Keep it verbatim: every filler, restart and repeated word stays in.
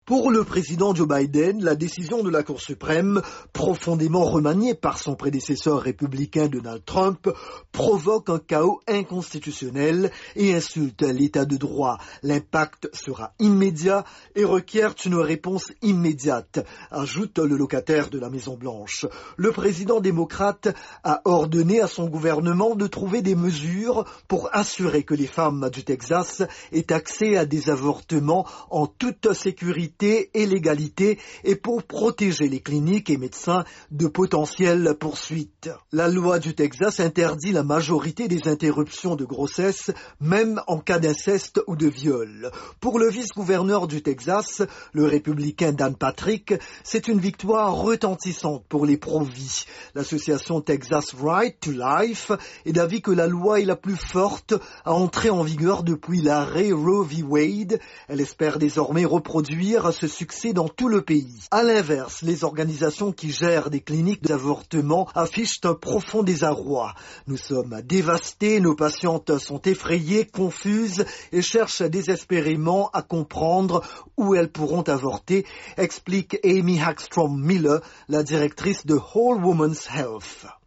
Pour le président Joe Biden, la décision de la Cour suprême, profondément remaniée par son prédécesseur républicain Donald Trump, provoque un chaos inconstitutionnel et insulte l'état de droit. L'impact sera immédiat et requiert une réponse immédiate, ajoute le locataire de la Maison-Blanche. Le président démocrate a ordonné à son gouvernement de trouver des mesures pour assurer que les femmes du Texas aient accès à des avortements en toute sécurité et légalité et pour protéger les cliniques et médecins de potentielles poursuites. La loi du Texas interdit la majorité des interruptions de grossesse, même en cas d'inceste ou de viol. Pour le vice-gouverneur du Texas, le républicain Dan Patrick, c'est une victoire retentissante pour les pro-vie. L'association Texas Right to Life est d'avis que la loi est la plus forte à entrer en vigueur depuis l'arrêt Roe v. Wade. Elle espère désormais reproduire ce succès dans tout le pays. À l'inverse, les organisations qui gèrent des cliniques d'avortement affichent un profond désarroi. Nous sommes dévastés, nos patientes sont effrayées, confuses et cherchent désespérément à comprendre où elles pourront avorter, explique Amy Hagstrom Miller, la directrice de Whole Woman's Health.